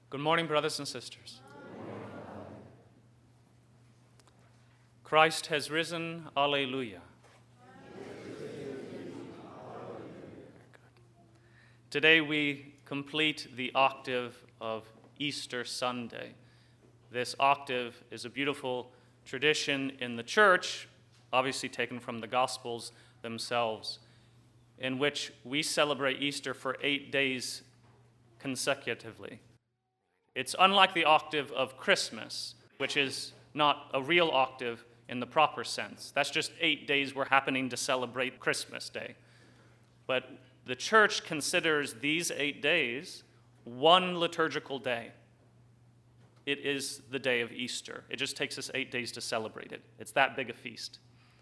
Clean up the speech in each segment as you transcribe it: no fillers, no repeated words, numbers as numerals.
Good morning, brothers and sisters. Christ has risen. Alleluia. Today we complete the octave of Easter Sunday. This octave is a beautiful tradition in the church, obviously taken from the Gospels themselves, in which we celebrate Easter for 8 days consecutively. It's unlike the octave of Christmas, which is not a real octave in the proper sense. That's just 8 days we're happening to celebrate Christmas Day. But the church considers these 8 days one liturgical day. It is the day of Easter. It just takes us 8 days to celebrate it. It's that big a feast.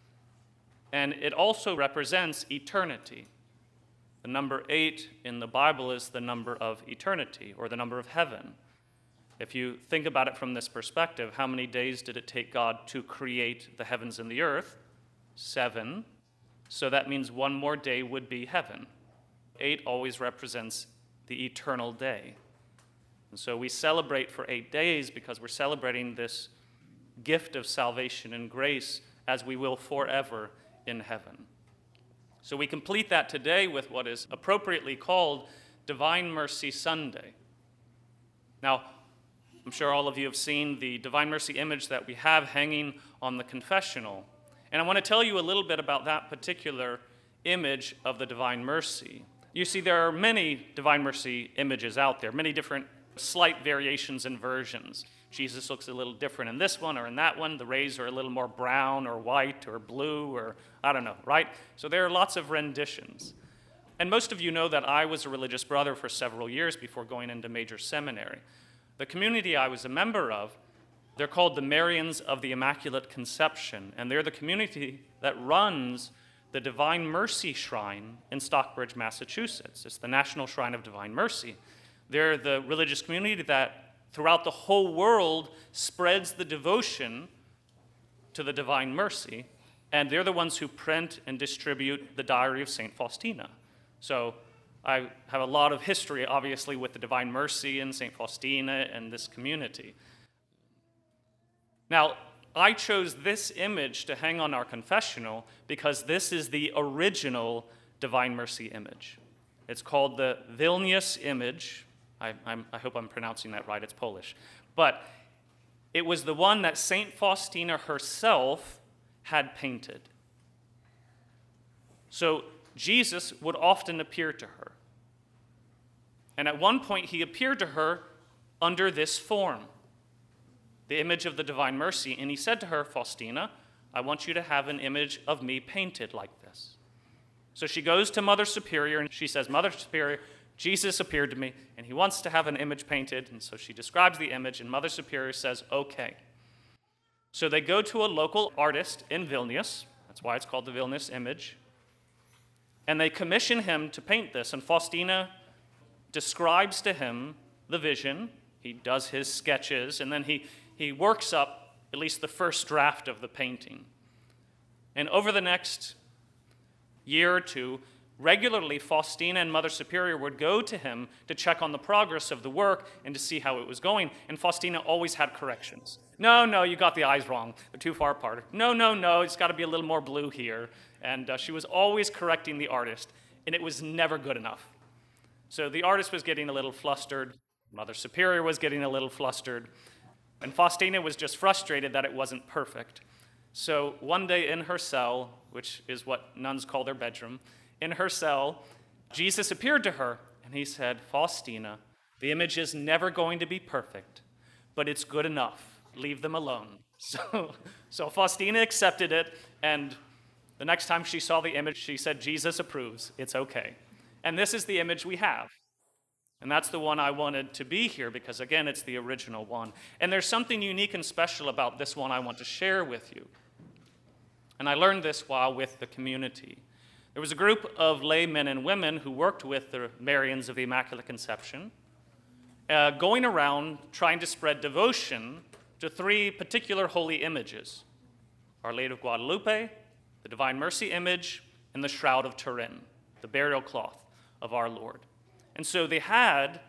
And it also represents eternity. The number 8 in the Bible is the number of eternity, or the number of heaven. If you think about it from this perspective, how many days did it take God to create the heavens and the earth? 7. So that means one more day would be heaven. 8 always represents the eternal day. And so we celebrate for 8 days because we're celebrating this gift of salvation and grace as we will forever in heaven. So we complete that today with what is appropriately called Divine Mercy Sunday. Now, I'm sure all of you have seen the Divine Mercy image that we have hanging on the confessional. And I want to tell you a little bit about that particular image of the Divine Mercy. You see, there are many Divine Mercy images out there, many different slight variations and versions. Jesus looks a little different in this one or in that one. The rays are a little more brown or white or blue or I don't know, right? So there are lots of renditions. And most of you know that I was a religious brother for several years before going into major seminary. The community I was a member of, they're called the Marians of the Immaculate Conception, and they're the community that runs the Divine Mercy Shrine in Stockbridge, Massachusetts. It's the National Shrine of Divine Mercy. They're the religious community that throughout the whole world spreads the devotion to the Divine Mercy, and they're the ones who print and distribute the Diary of St. Faustina. So I have a lot of history, obviously, with the Divine Mercy and St. Faustina and this community. Now, I chose this image to hang on our confessional because this is the original Divine Mercy image. It's called the Vilnius image. I hope I'm pronouncing that right. It's Polish. But it was the one that St. Faustina herself had painted. So Jesus would often appear to her. And at one point, he appeared to her under this form, the image of the Divine Mercy. And he said to her, Faustina, I want you to have an image of me painted like this. So she goes to Mother Superior, and she says, Mother Superior, Jesus appeared to me, and he wants to have an image painted. And so she describes the image, and Mother Superior says, okay. So they go to a local artist in Vilnius. That's why it's called the Vilnius image. And they commission him to paint this. And Faustina describes to him the vision. He does his sketches, and then he works up at least the first draft of the painting. And over the next year or two, regularly Faustina and Mother Superior would go to him to check on the progress of the work and to see how it was going. And Faustina always had corrections. No, you got the eyes wrong. They're too far apart. No, it's got to be a little more blue here. And she was always correcting the artist, and it was never good enough. So the artist was getting a little flustered, Mother Superior was getting a little flustered, and Faustina was just frustrated that it wasn't perfect. So one day in her cell, which is what nuns call their bedroom, in her cell, Jesus appeared to her, and he said, Faustina, the image is never going to be perfect, but it's good enough. Leave them alone. So Faustina accepted it, and the next time she saw the image, she said, Jesus approves. It's okay. And this is the image we have. And that's the one I wanted to be here because, again, it's the original one. And there's something unique and special about this one I want to share with you. And I learned this while with the community. There was a group of lay men and women who worked with the Marians of the Immaculate Conception, going around trying to spread devotion to 3 particular holy images: Our Lady of Guadalupe, the Divine Mercy image, and the Shroud of Turin, the burial cloth of our Lord. And so they had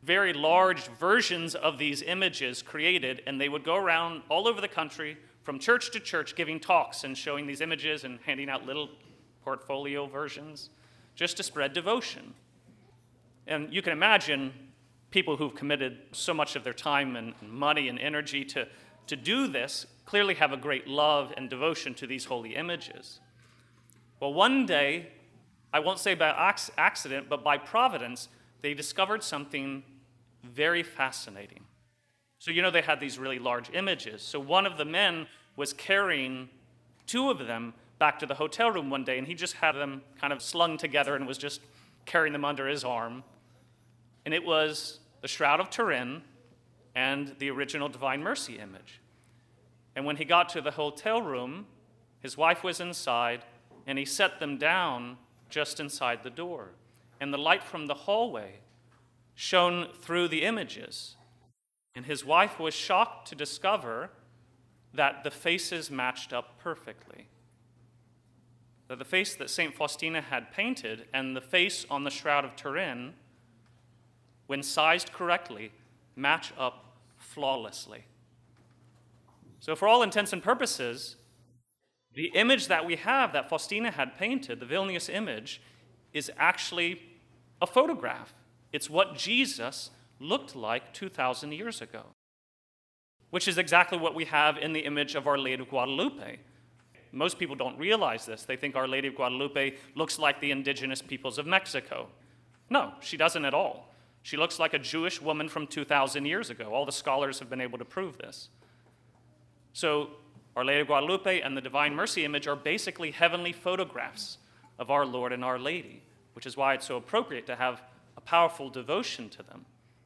very large versions of these images created, and they would go around all over the country from church to church giving talks and showing these images and handing out little portfolio versions just to spread devotion. And you can imagine people who've committed so much of their time and money and energy to do this clearly have a great love and devotion to these holy images. Well, one day, I won't say by accident, but by providence, they discovered something very fascinating. So they had these really large images. So one of the men was carrying two of them back to the hotel room one day, and he just had them kind of slung together and was just carrying them under his arm. And it was the Shroud of Turin and the original Divine Mercy image. And when he got to the hotel room, his wife was inside, and he set them down just inside the door. And the light from the hallway shone through the images. And his wife was shocked to discover that the faces matched up perfectly. That the face that St. Faustina had painted and the face on the Shroud of Turin, when sized correctly, match up flawlessly. So for all intents and purposes, the image that we have that Faustina had painted, the Vilnius image, is actually a photograph. It's what Jesus looked like 2,000 years ago, which is exactly what we have in the image of Our Lady of Guadalupe. Most people don't realize this. They think Our Lady of Guadalupe looks like the indigenous peoples of Mexico. No, she doesn't at all. She looks like a Jewish woman from 2,000 years ago. All the scholars have been able to prove this. So Our Lady of Guadalupe and the Divine Mercy image are basically heavenly photographs of our Lord and Our Lady, which is why it's so appropriate to have a powerful devotion to them.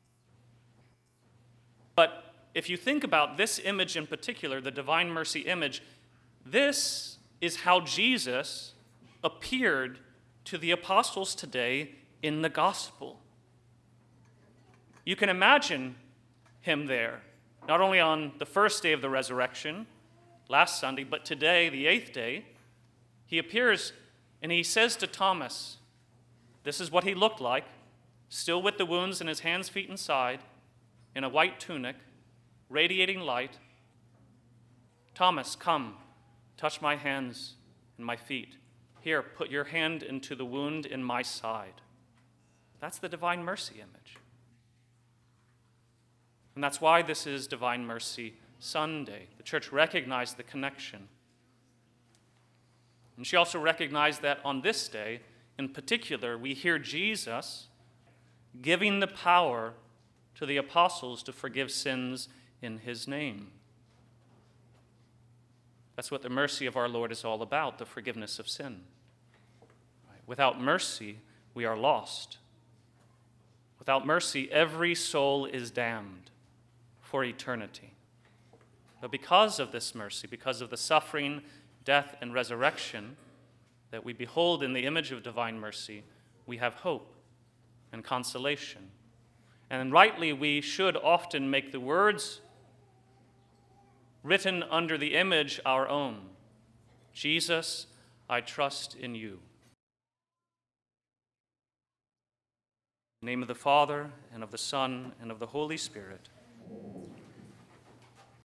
But if you think about this image in particular, the Divine Mercy image, this is how Jesus appeared to the apostles today in the gospel. You can imagine him there, not only on the first day of the resurrection, last Sunday, but today, the 8th day. He appears and he says to Thomas, this is what he looked like, still with the wounds in his hands, feet, and side, in a white tunic, radiating light. Thomas, come, touch my hands and my feet. Here, put your hand into the wound in my side. That's the Divine Mercy image. And that's why this is Divine Mercy Sunday. The church recognized the connection. And she also recognized that on this day, in particular, we hear Jesus giving the power to the apostles to forgive sins in his name. That's what the mercy of our Lord is all about, the forgiveness of sin. Without mercy, we are lost. Without mercy, every soul is damned for eternity. But because of this mercy, because of the suffering, death, and resurrection that we behold in the image of divine mercy, we have hope and consolation. And rightly, we should often make the words written under the image our own. Jesus, I trust in you. In the name of the Father, and of the Son, and of the Holy Spirit.